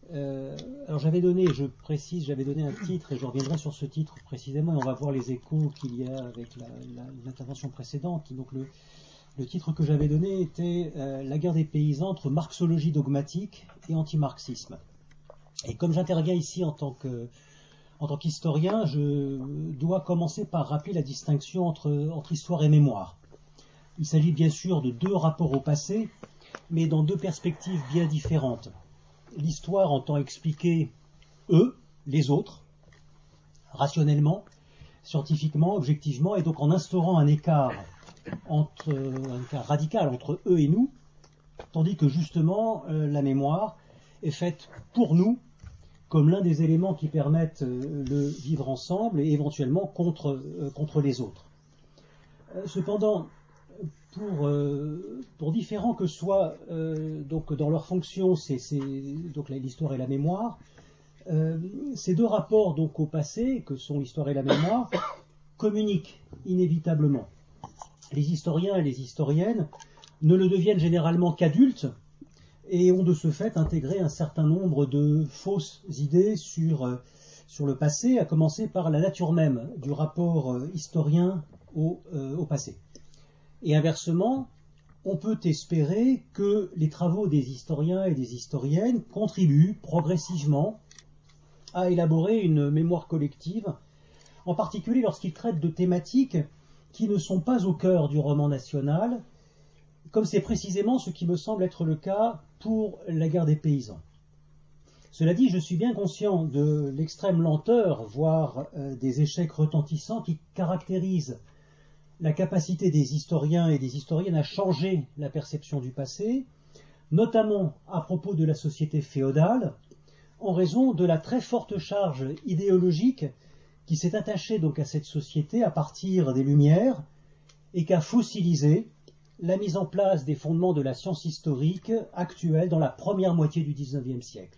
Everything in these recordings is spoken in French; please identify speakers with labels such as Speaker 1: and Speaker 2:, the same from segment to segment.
Speaker 1: Alors j'avais donné, je précise, j'avais donné un titre et je reviendrai sur ce titre précisément et on va voir les échos qu'il y a avec l'intervention précédente. Donc le titre que j'avais donné était La guerre des paysans entre marxologie dogmatique et anti-marxisme. Et comme j'interviens ici en tant qu'historien, je dois commencer par rappeler la distinction entre histoire et mémoire. Il s'agit bien sûr de deux rapports au passé, mais dans deux perspectives bien différentes. L'histoire entend expliquer eux, les autres, rationnellement, scientifiquement, objectivement, et donc en instaurant un écart radical entre eux et nous, tandis que justement la mémoire est faite pour nous comme l'un des éléments qui permettent le vivre ensemble et éventuellement contre les autres. Cependant, pour différents que soient donc dans leur fonction, donc l'histoire et la mémoire, ces deux rapports donc au passé, que sont l'histoire et la mémoire, communiquent inévitablement. Les historiens et les historiennes ne le deviennent généralement qu'adultes et ont de ce fait intégré un certain nombre de fausses idées sur le passé, à commencer par la nature même du rapport historien au passé. Et inversement, on peut espérer que les travaux des historiens et des historiennes contribuent progressivement à élaborer une mémoire collective, en particulier lorsqu'ils traitent de thématiques qui ne sont pas au cœur du roman national, comme c'est précisément ce qui me semble être le cas pour la guerre des paysans. Cela dit, je suis bien conscient de l'extrême lenteur, voire des échecs retentissants qui caractérisent la capacité des historiens et des historiennes à changer la perception du passé, notamment à propos de la société féodale, en raison de la très forte charge idéologique qui s'est attachée donc à cette société à partir des Lumières et qu'a fossilisé la mise en place des fondements de la science historique actuelle dans la première moitié du XIXe siècle.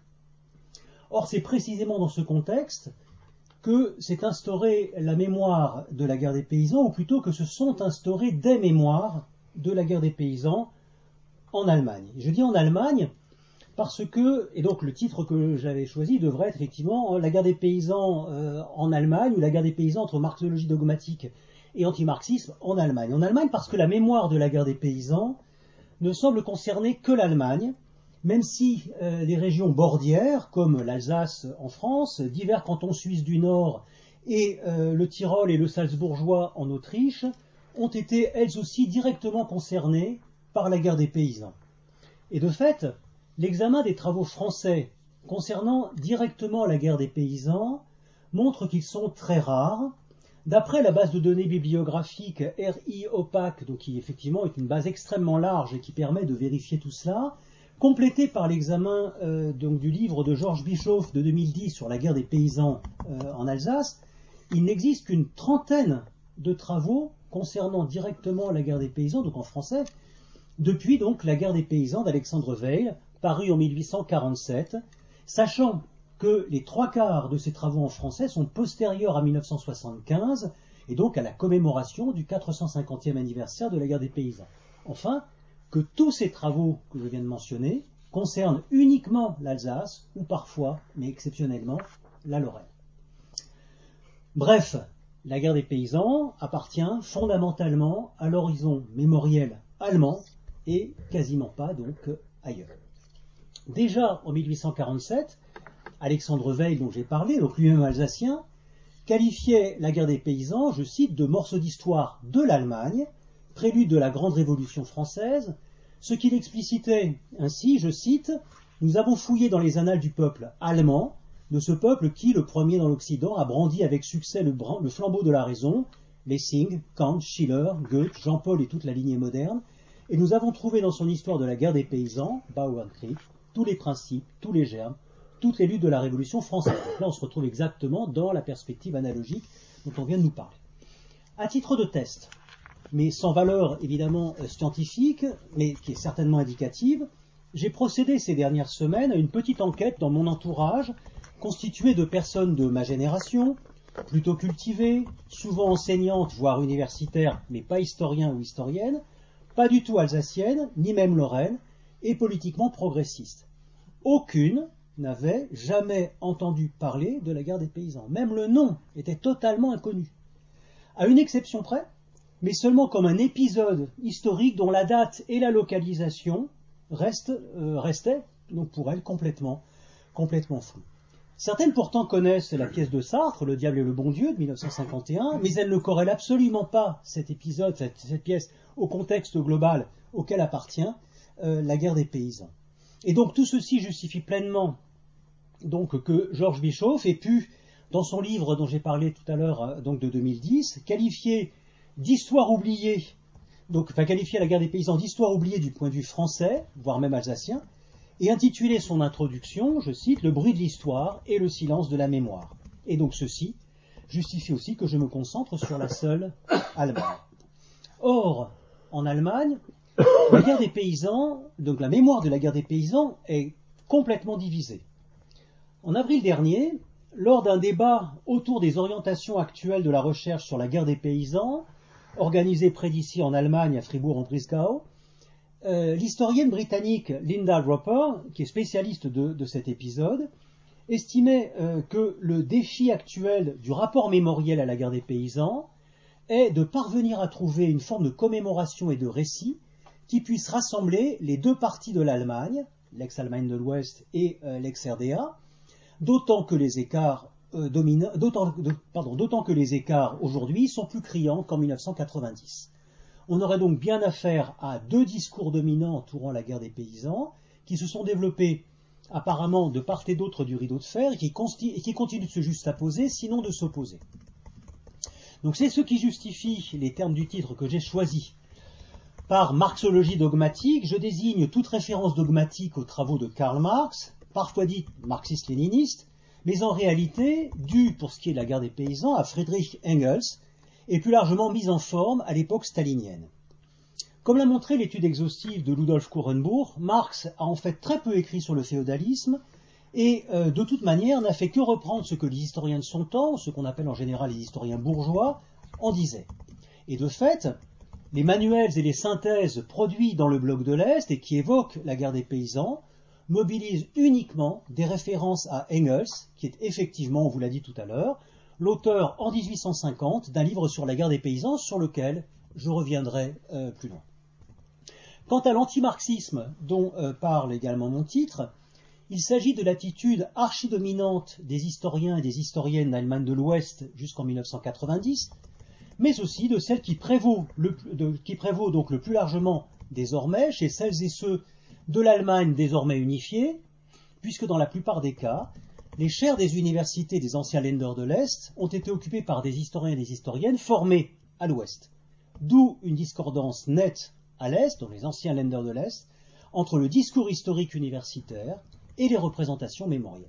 Speaker 1: Or, c'est précisément dans ce contexte que s'est instaurée la mémoire de la guerre des paysans, ou plutôt que se sont instaurées des mémoires de la guerre des paysans en Allemagne. Je dis en Allemagne parce que, et donc le titre que j'avais choisi devrait être effectivement la guerre des paysans en Allemagne, ou la guerre des paysans entre marxologie dogmatique et anti-marxisme en Allemagne. En Allemagne parce que la mémoire de la guerre des paysans ne semble concerner que l'Allemagne, même si les régions bordières, comme l'Alsace en France, divers cantons suisses du Nord et le Tyrol et le Salzbourgeois en Autriche, ont été elles aussi directement concernées par la guerre des paysans. Et de fait, l'examen des travaux français concernant directement la guerre des paysans montre qu'ils sont très rares. D'après la base de données bibliographique RI Opac, donc qui effectivement est une base extrêmement large et qui permet de vérifier tout cela, complété par l'examen du livre de Georges Bischoff de 2010 sur la guerre des paysans en Alsace, il n'existe qu'une trentaine de travaux concernant directement la guerre des paysans, donc en français, depuis donc la guerre des paysans d'Alexandre Weil, paru en 1847, sachant que les trois quarts de ces travaux en français sont postérieurs à 1975 et donc à la commémoration du 450e anniversaire de la guerre des paysans. Enfin, que tous ces travaux que je viens de mentionner concernent uniquement l'Alsace ou parfois, mais exceptionnellement, la Lorraine. Bref, la guerre des paysans appartient fondamentalement à l'horizon mémoriel allemand et quasiment pas donc ailleurs. Déjà en 1847, Alexandre Weil, dont j'ai parlé, donc lui-même alsacien, qualifiait la guerre des paysans, je cite, de morceau d'histoire de l'Allemagne, prélude de la grande révolution française, ce qu'il explicitait ainsi, je cite, « Nous avons fouillé dans les annales du peuple allemand, de ce peuple qui, le premier dans l'Occident, a brandi avec succès le flambeau de la raison, Lessing, Kant, Schiller, Goethe, Jean-Paul et toute la lignée moderne, et nous avons trouvé dans son histoire de la guerre des paysans, Bauernkrieg, tous les principes, tous les germes, toutes les luttes de la Révolution française. » Donc là, on se retrouve exactement dans la perspective analogique dont on vient de nous parler. À titre de test, mais sans valeur évidemment scientifique, mais qui est certainement indicative, j'ai procédé ces dernières semaines à une petite enquête dans mon entourage, constituée de personnes de ma génération, plutôt cultivées, souvent enseignantes, voire universitaires, mais pas historiens ou historiennes, pas du tout alsaciennes, ni même lorraines, et politiquement progressistes. Aucune n'avaient jamais entendu parler de la guerre des paysans. Même le nom était totalement inconnu. À une exception près, mais seulement comme un épisode historique dont la date et la localisation restaient donc pour elles complètement floues. Certaines pourtant connaissent la pièce de Sartre, Le diable et le bon Dieu de 1951, mais elles ne corrèlent absolument pas cet épisode, cette pièce, au contexte global auquel appartient la guerre des paysans. Et donc tout ceci justifie pleinement donc, que Georges Bischoff ait pu, dans son livre dont j'ai parlé tout à l'heure, donc de 2010, qualifier d'histoire oubliée, qualifier la guerre des paysans d'histoire oubliée du point de vue français, voire même alsacien, et intitulé son introduction, je cite, Le bruit de l'histoire et le silence de la mémoire. Et donc ceci justifie aussi que je me concentre sur la seule Allemagne. Or, en Allemagne, la guerre des paysans, donc la mémoire de la guerre des paysans est complètement divisée. En avril dernier, lors d'un débat autour des orientations actuelles de la recherche sur la guerre des paysans, organisé près d'ici en Allemagne, à Fribourg-en-Brisgau, l'historienne britannique Linda Roper, qui est spécialiste de cet épisode, estimait que le défi actuel du rapport mémoriel à la guerre des paysans est de parvenir à trouver une forme de commémoration et de récit qui puisse rassembler les deux parties de l'Allemagne, l'ex-Allemagne de l'Ouest et l'ex-RDA, d'autant que les écarts aujourd'hui sont plus criants qu'en 1990. On aurait donc bien affaire à deux discours dominants entourant la guerre des paysans, qui se sont développés apparemment de part et d'autre du rideau de fer, et qui continuent de se juxtaposer, sinon de s'opposer. Donc c'est ce qui justifie les termes du titre que j'ai choisi. Par marxologie dogmatique, je désigne toute référence dogmatique aux travaux de Karl Marx, parfois dite marxiste-léniniste, mais en réalité due, pour ce qui est de la guerre des paysans, à Friedrich Engels, et plus largement mise en forme à l'époque stalinienne. Comme l'a montré l'étude exhaustive de Ludolf Kurenbourg, Marx a en fait très peu écrit sur le féodalisme, et de toute manière n'a fait que reprendre ce que les historiens de son temps, ce qu'on appelle en général les historiens bourgeois, en disaient. Et de fait, les manuels et les synthèses produits dans le bloc de l'Est et qui évoquent la guerre des paysans mobilisent uniquement des références à Engels, qui est effectivement, on vous l'a dit tout à l'heure, l'auteur en 1850 d'un livre sur la guerre des paysans sur lequel je reviendrai plus loin. Quant à l'antimarxisme dont parle également mon titre, il s'agit de l'attitude archidominante des historiens et des historiennes d'Allemagne de l'Ouest jusqu'en 1990, mais aussi de celle qui prévaut donc le plus largement désormais chez celles et ceux de l'Allemagne désormais unifiée, puisque dans la plupart des cas, les chaires des universités des anciens Länder de l'Est ont été occupées par des historiens et des historiennes formés à l'Ouest. D'où une discordance nette à l'Est, dans les anciens Länder de l'Est, entre le discours historique universitaire et les représentations mémorielles.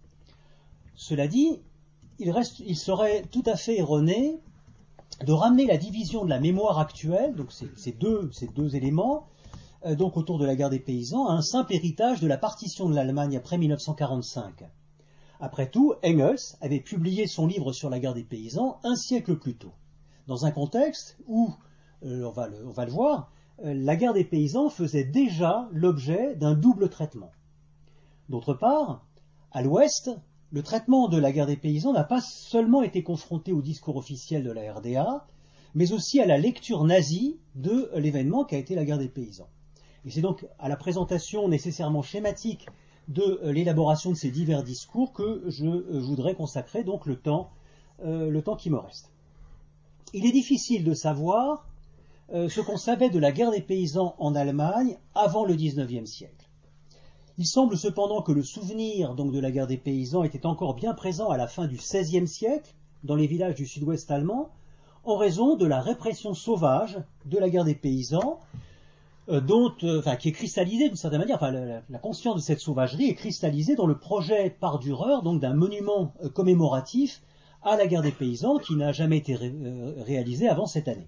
Speaker 1: Cela dit, il serait tout à fait erroné de ramener la division de la mémoire actuelle, donc ces deux éléments, donc autour de la guerre des paysans, à un simple héritage de la partition de l'Allemagne après 1945. Après tout, Engels avait publié son livre sur la guerre des paysans un siècle plus tôt, dans un contexte où, on va le voir, la guerre des paysans faisait déjà l'objet d'un double traitement. D'autre part, à l'Ouest, le traitement de la guerre des paysans n'a pas seulement été confronté au discours officiel de la RDA, mais aussi à la lecture nazie de l'événement qu'a été la guerre des paysans. Et c'est donc à la présentation nécessairement schématique de l'élaboration de ces divers discours que je voudrais consacrer donc le temps qui me reste. Il est difficile de savoir ce qu'on savait de la guerre des paysans en Allemagne avant le XIXe siècle. Il semble cependant que le souvenir donc de la guerre des paysans était encore bien présent à la fin du XVIe siècle dans les villages du sud-ouest allemand en raison de la répression sauvage de la guerre des paysans qui est cristallisée d'une certaine manière, la conscience de cette sauvagerie est cristallisée dans le projet par Dürer donc d'un monument commémoratif à la guerre des paysans qui n'a jamais été réalisé avant cette année.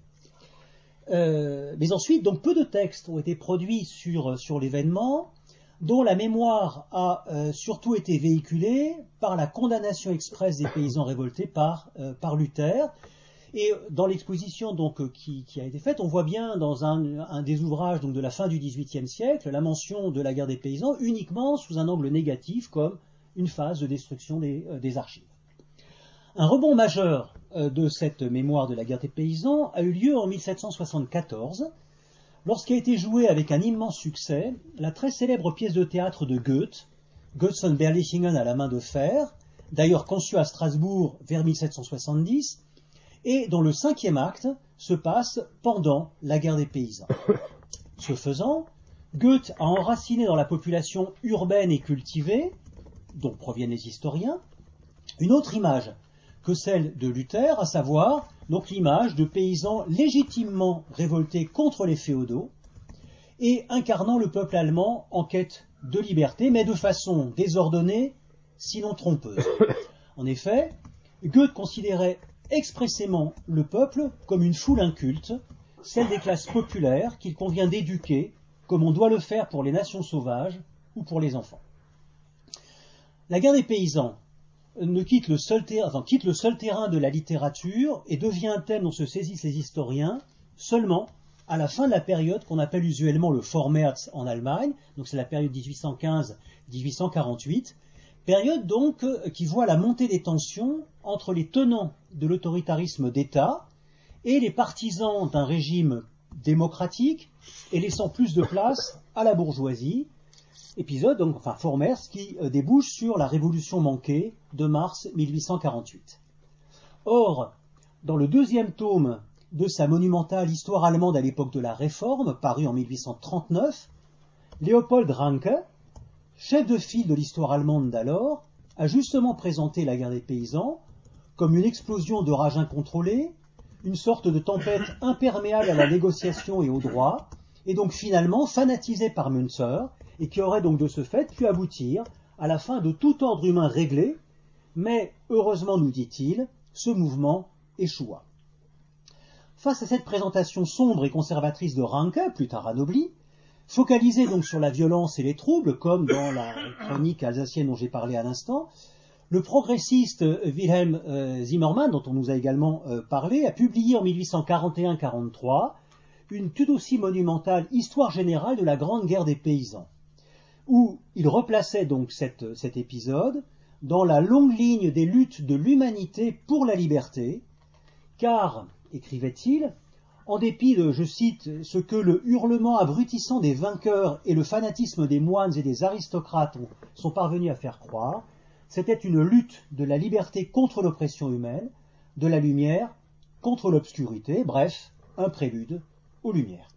Speaker 1: Mais ensuite, donc peu de textes ont été produits sur l'événement, dont la mémoire a surtout été véhiculée par la condamnation expresse des paysans révoltés par Luther. Et dans l'exposition donc qui a été faite, on voit bien dans un des ouvrages donc de la fin du XVIIIe siècle la mention de la guerre des paysans uniquement sous un angle négatif, comme une phase de destruction des archives. Un rebond majeur de cette mémoire de la guerre des paysans a eu lieu en 1774, lorsqu'a été jouée avec un immense succès la très célèbre pièce de théâtre de Goethe, Goetz und Berlichingen à la main de fer, d'ailleurs conçue à Strasbourg vers 1770, et dont le 5e acte se passe pendant la guerre des paysans. Ce faisant, Goethe a enraciné dans la population urbaine et cultivée, dont proviennent les historiens, une autre image que celle de Luther, à savoir donc l'image de paysans légitimement révoltés contre les féodaux et incarnant le peuple allemand en quête de liberté, mais de façon désordonnée, sinon trompeuse. En effet, Goethe considérait expressément le peuple comme une foule inculte, celle des classes populaires qu'il convient d'éduquer, comme on doit le faire pour les nations sauvages ou pour les enfants. La guerre des paysans quitte le seul terrain de la littérature et devient un thème dont se saisissent les historiens seulement à la fin de la période qu'on appelle usuellement le Vormärz en Allemagne, donc c'est la période 1815-1848, période donc qui voit la montée des tensions entre les tenants de l'autoritarisme d'État et les partisans d'un régime démocratique et laissant plus de place à la bourgeoisie, épisode, donc, enfin Vormärz, qui débouche sur la révolution manquée de mars 1848. Or, dans le deuxième tome de sa monumentale Histoire allemande à l'époque de la Réforme, paru en 1839, Leopold Ranke, chef de file de l'histoire allemande d'alors, a justement présenté la guerre des paysans comme une explosion de rage incontrôlée, une sorte de tempête imperméable à la négociation et au droit, et donc finalement fanatisée par Münzer, et qui aurait donc de ce fait pu aboutir à la fin de tout ordre humain réglé, mais heureusement, nous dit-il, ce mouvement échoua. Face à cette présentation sombre et conservatrice de Ranke, plus tard anoblie, focalisée donc sur la violence et les troubles, comme dans la chronique alsacienne dont j'ai parlé à l'instant, le progressiste Wilhelm Zimmermann, dont on nous a également parlé, a publié en 1841-43 une tout aussi monumentale Histoire générale de la Grande Guerre des paysans, où il replaçait donc cet épisode dans la longue ligne des luttes de l'humanité pour la liberté, car, écrivait-il, en dépit de, je cite, ce que le hurlement abrutissant des vainqueurs et le fanatisme des moines et des aristocrates sont parvenus à faire croire, c'était une lutte de la liberté contre l'oppression humaine, de la lumière contre l'obscurité, bref, un prélude aux Lumières.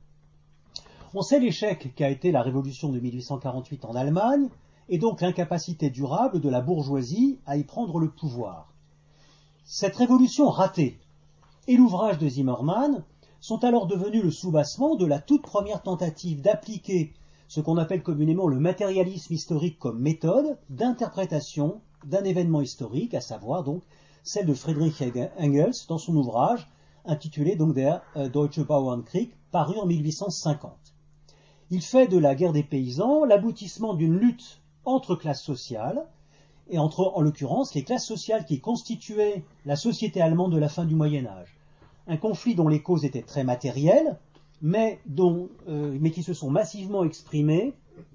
Speaker 1: On sait l'échec qu'a été la révolution de 1848 en Allemagne, et donc l'incapacité durable de la bourgeoisie à y prendre le pouvoir. Cette révolution ratée et l'ouvrage de Zimmermann sont alors devenus le soubassement de la toute première tentative d'appliquer ce qu'on appelle communément le matérialisme historique comme méthode d'interprétation d'un événement historique, à savoir donc celle de Friedrich Engels dans son ouvrage intitulé donc Der Deutsche Bauernkrieg, paru en 1850. Il fait de la guerre des paysans l'aboutissement d'une lutte entre classes sociales, et entre, en l'occurrence, les classes sociales qui constituaient la société allemande de la fin du Moyen-Âge. Un conflit dont les causes étaient très matérielles, mais qui se sont massivement exprimées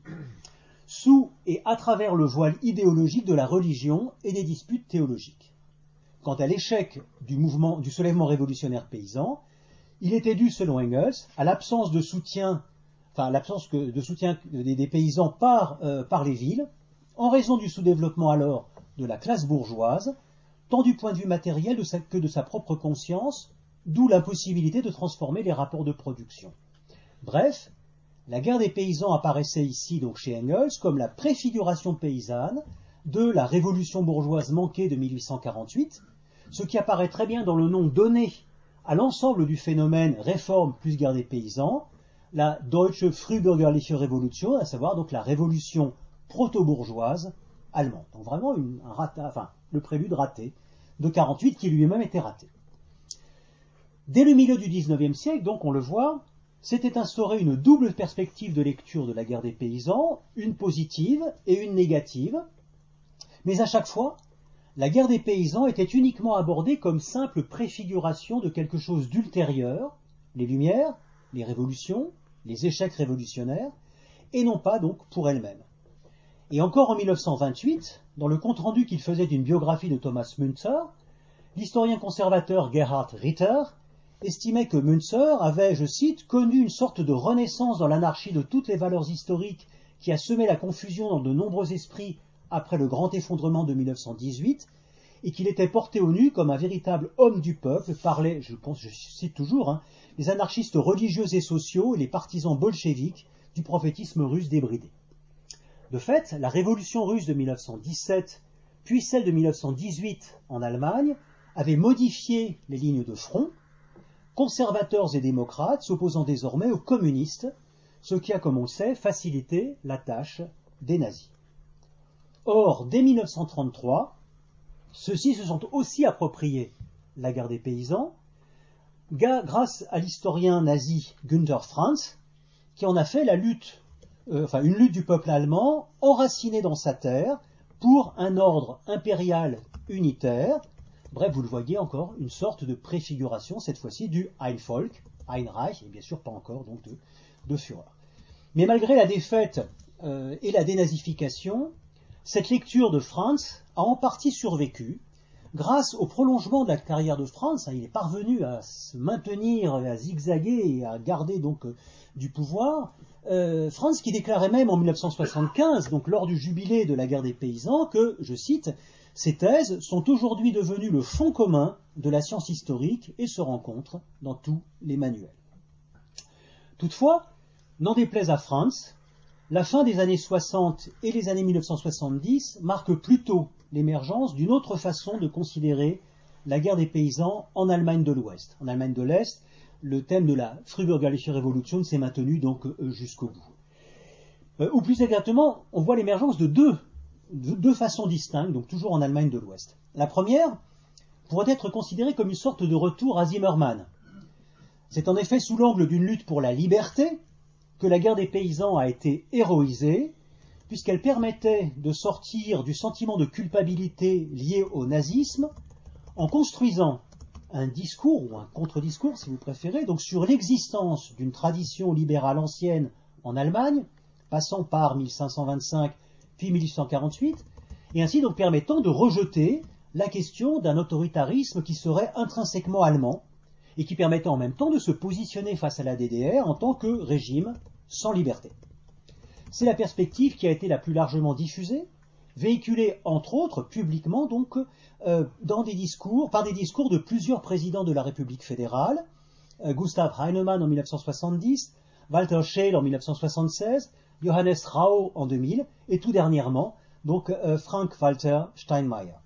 Speaker 1: sous et à travers le voile idéologique de la religion et des disputes théologiques. Quant à l'échec du soulèvement révolutionnaire paysan, il était dû, selon Engels, à l'absence de soutien des paysans par les villes, en raison du sous-développement alors de la classe bourgeoise, tant du point de vue matériel que de sa propre conscience, d'où l'impossibilité de transformer les rapports de production. Bref, la guerre des paysans apparaissait ici, donc chez Engels, comme la préfiguration paysanne de la révolution bourgeoise manquée de 1848, ce qui apparaît très bien dans le nom donné à l'ensemble du phénomène réforme plus guerre des paysans, la Deutsche Frühbürgerliche Revolution, à savoir donc la révolution proto-bourgeoise allemande. Donc vraiment le prélude raté de 48 qui lui-même était raté. Dès le milieu du XIXe siècle, donc on le voit, s'était instaurée une double perspective de lecture de la guerre des paysans, une positive et une négative, mais à chaque fois, la guerre des paysans était uniquement abordée comme simple préfiguration de quelque chose d'ultérieur, les Lumières, les révolutions, les échecs révolutionnaires, et non pas donc pour elle-même. Et encore en 1928, dans le compte-rendu qu'il faisait d'une biographie de Thomas Müntzer, l'historien conservateur Gerhard Ritter estimait que Müntzer avait, je cite, connu une sorte de renaissance dans l'anarchie de toutes les valeurs historiques qui a semé la confusion dans de nombreux esprits après le grand effondrement de 1918, et qu'il était porté au nu comme un véritable homme du peuple, parlait, je cite toujours, les anarchistes religieux et sociaux et les partisans bolcheviques du prophétisme russe débridé. De fait, la révolution russe de 1917, puis celle de 1918 en Allemagne, avait modifié les lignes de front, conservateurs et démocrates s'opposant désormais aux communistes, ce qui a, comme on le sait, facilité la tâche des nazis. Or, dès 1933, ceux-ci se sont aussi appropriés la guerre des paysans, grâce à l'historien nazi Günther Franz, qui en a fait une lutte du peuple allemand enracinée dans sa terre pour un ordre impérial unitaire. Bref, vous le voyez encore, une sorte de préfiguration, cette fois-ci, du Ein Volk, Ein Reich, et bien sûr pas encore donc de Führer. Mais malgré la défaite et la dénazification, cette lecture de Franz a en partie survécu grâce au prolongement de la carrière de Franz. Il est parvenu à se maintenir, à zigzaguer et à garder donc du pouvoir. Franz qui déclarait même en 1975, donc lors du jubilé de la guerre des paysans, que, je cite, « Ces thèses sont aujourd'hui devenues le fond commun de la science historique et se rencontrent dans tous les manuels. » Toutefois, n'en déplaise à Franz, la fin des années 60 et les années 1970 marquent plutôt l'émergence d'une autre façon de considérer la guerre des paysans en Allemagne de l'Ouest. En Allemagne de l'Est, le thème de la Frühbürgerliche Revolution s'est maintenu donc jusqu'au bout. Ou plus exactement, on voit l'émergence de deux façons distinctes, donc toujours en Allemagne de l'Ouest. La première pourrait être considérée comme une sorte de retour à Zimmermann. C'est en effet sous l'angle d'une lutte pour la liberté que la guerre des paysans a été héroïsée, puisqu'elle permettait de sortir du sentiment de culpabilité lié au nazisme en construisant un discours, ou un contre-discours si vous préférez, donc sur l'existence d'une tradition libérale ancienne en Allemagne, passant par 1525 puis 1848, et ainsi donc permettant de rejeter la question d'un autoritarisme qui serait intrinsèquement allemand, et qui permettait en même temps de se positionner face à la DDR en tant que régime sans liberté. C'est la perspective qui a été la plus largement diffusée, véhiculée entre autres publiquement donc par des discours de plusieurs présidents de la République fédérale, Gustav Heinemann en 1970, Walter Scheel en 1976, Johannes Rau en 2000 et tout dernièrement donc Frank-Walter Steinmeier.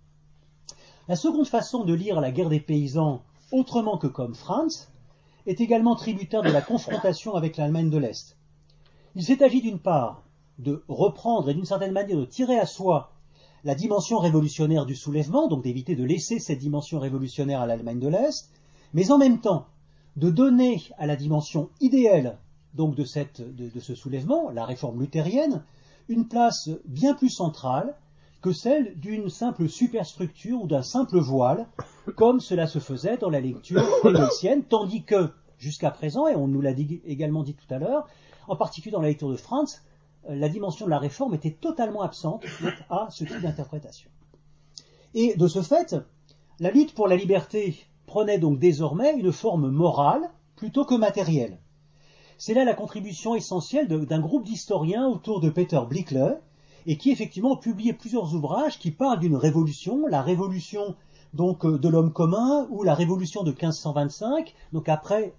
Speaker 1: La seconde façon de lire la guerre des paysans autrement que comme Franz, est également tributaire de la confrontation avec l'Allemagne de l'Est. Il s'est agi d'une part de reprendre et d'une certaine manière de tirer à soi la dimension révolutionnaire du soulèvement, donc d'éviter de laisser cette dimension révolutionnaire à l'Allemagne de l'Est, mais en même temps de donner à la dimension idéale donc de ce soulèvement, la réforme luthérienne, une place bien plus centrale que celle d'une simple superstructure ou d'un simple voile, comme cela se faisait dans la lecture hegelienne, tandis que, jusqu'à présent, et on nous l'a également dit tout à l'heure, en particulier dans la lecture de Franz, la dimension de la réforme était totalement absente à ce type d'interprétation. Et de ce fait, la lutte pour la liberté prenait donc désormais une forme morale plutôt que matérielle. C'est là la contribution essentielle d'un groupe d'historiens autour de Peter Blickle, et qui effectivement ont publié plusieurs ouvrages qui parlent d'une révolution, la révolution donc de l'homme commun ou la révolution de 1525, donc après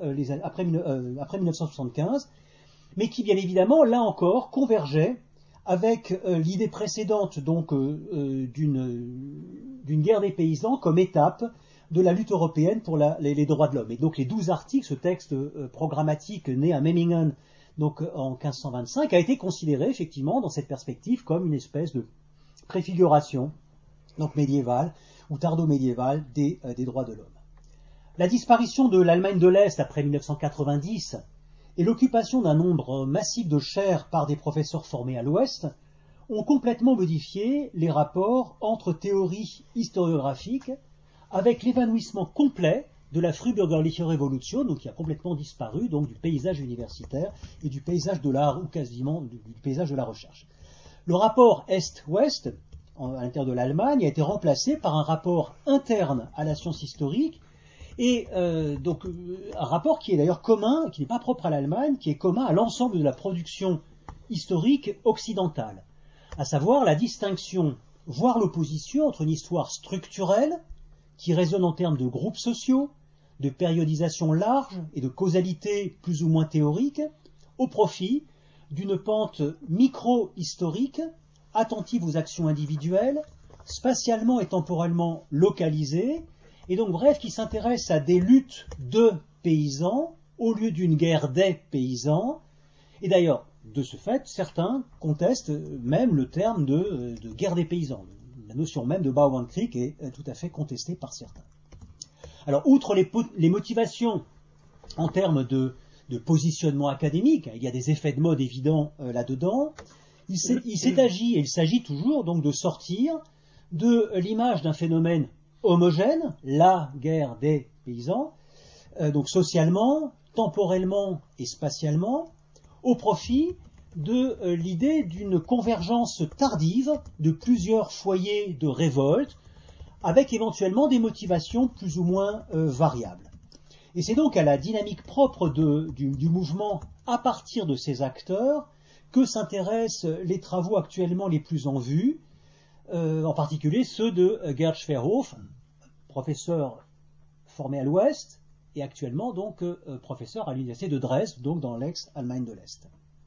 Speaker 1: 1975, mais qui bien évidemment là encore convergeait avec l'idée précédente donc d'une guerre des paysans comme étape de la lutte européenne pour les droits de l'homme. Et donc les 12 articles, ce texte programmatique né à Memmingen donc en 1525, a été considéré effectivement dans cette perspective comme une espèce de préfiguration donc médiévale ou tardo-médiévale des droits de l'homme. La disparition de l'Allemagne de l'Est après 1990 et l'occupation d'un nombre massif de chaires par des professeurs formés à l'Ouest ont complètement modifié les rapports entre théorie historiographique avec l'évanouissement complet de la Frühbürgerliche Revolution, donc qui a complètement disparu donc, du paysage universitaire et du paysage de l'art, ou quasiment du paysage de la recherche. Le rapport Est-Ouest, à l'intérieur de l'Allemagne, a été remplacé par un rapport interne à la science historique, et donc un rapport qui est d'ailleurs commun, qui n'est pas propre à l'Allemagne, qui est commun à l'ensemble de la production historique occidentale, à savoir la distinction, voire l'opposition entre une histoire structurelle, qui résonne en termes de groupes sociaux, de périodisation large et de causalité plus ou moins théorique, au profit d'une pente micro-historique, attentive aux actions individuelles, spatialement et temporellement localisée, et donc bref, qui s'intéresse à des luttes de paysans au lieu d'une guerre des paysans. Et d'ailleurs, de ce fait, certains contestent même le terme de guerre des paysans. La notion même de Bauernkrieg est tout à fait contestée par certains. Alors, outre les motivations en termes de positionnement académique, il y a des effets de mode évidents là-dedans, il s'agit toujours donc de sortir de l'image d'un phénomène homogène, la guerre des paysans, donc socialement, temporellement et spatialement, au profit de l'idée d'une convergence tardive de plusieurs foyers de révolte, avec éventuellement des motivations plus ou moins variables. Et c'est donc à la dynamique propre du mouvement à partir de ces acteurs que s'intéressent les travaux actuellement les plus en vue, en particulier ceux de Gerd Schwerhoff, professeur formé à l'Ouest et actuellement donc professeur à l'université de Dresde, donc dans l'ex-Allemagne de l'Est.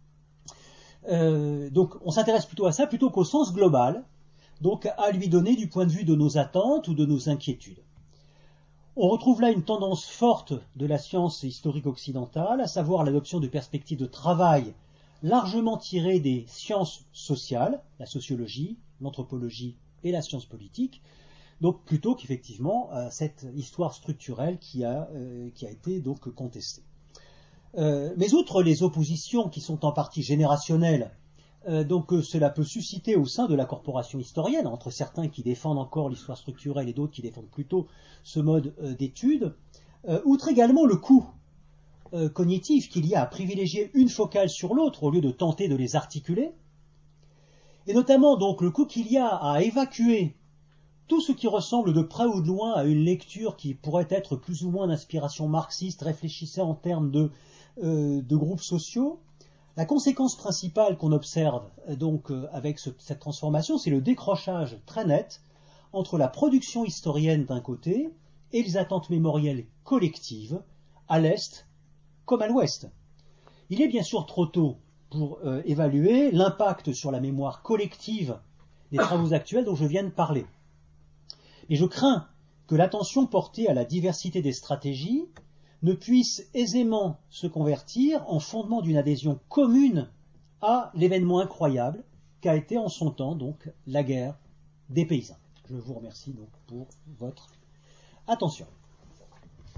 Speaker 1: Donc on s'intéresse plutôt à ça plutôt qu'au sens global, donc à lui donner du point de vue de nos attentes ou de nos inquiétudes. On retrouve là une tendance forte de la science historique occidentale, à savoir l'adoption de perspectives de travail largement tirées des sciences sociales, la sociologie, l'anthropologie et la science politique, donc plutôt qu'effectivement cette histoire structurelle qui a été donc contestée. Mais outre les oppositions qui sont en partie générationnelles, donc cela peut susciter au sein de la corporation historienne, entre certains qui défendent encore l'histoire structurelle et d'autres qui défendent plutôt ce mode d'étude, outre également le coût cognitif qu'il y a à privilégier une focale sur l'autre au lieu de tenter de les articuler, et notamment donc le coût qu'il y a à évacuer tout ce qui ressemble de près ou de loin à une lecture qui pourrait être plus ou moins d'inspiration marxiste, réfléchissant en termes de groupes sociaux. La conséquence principale qu'on observe donc avec cette transformation, c'est le décrochage très net entre la production historienne d'un côté et les attentes mémorielles collectives à l'Est comme à l'Ouest. Il est bien sûr trop tôt pour évaluer l'impact sur la mémoire collective des travaux actuels dont je viens de parler. Et je crains que l'attention portée à la diversité des stratégies ne puisse aisément se convertir en fondement d'une adhésion commune à l'événement incroyable qu'a été en son temps donc la guerre des paysans. Je vous remercie donc pour votre attention.